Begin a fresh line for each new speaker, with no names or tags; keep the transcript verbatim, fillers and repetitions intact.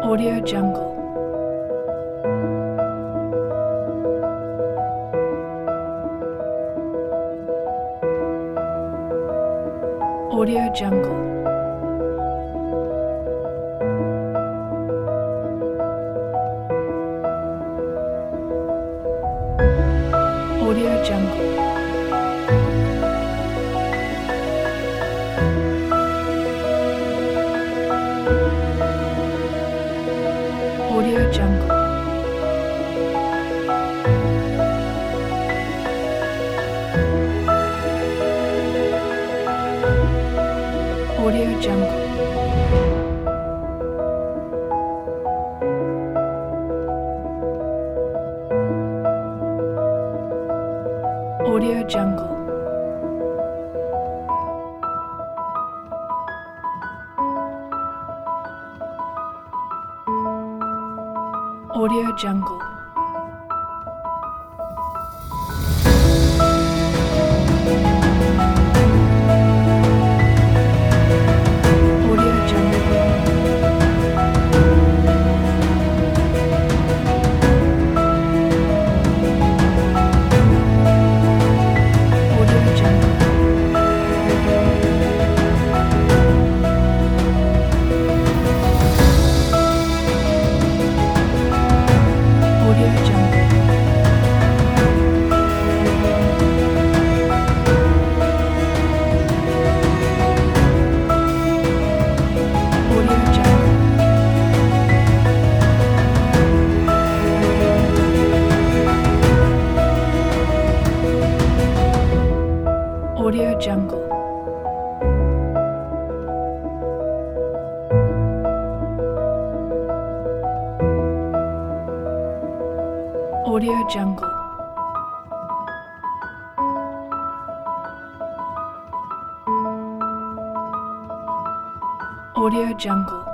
Audio Jungle. Audio Jungle. Audio Jungle. Audio Jungle. Audio Jungle. Audio Jungle. Audio Jungle. Audio Jungle. Audio Jungle. Audio Jungle. Audio Jungle. Audio Jungle. Audio Jungle. Audio Jungle.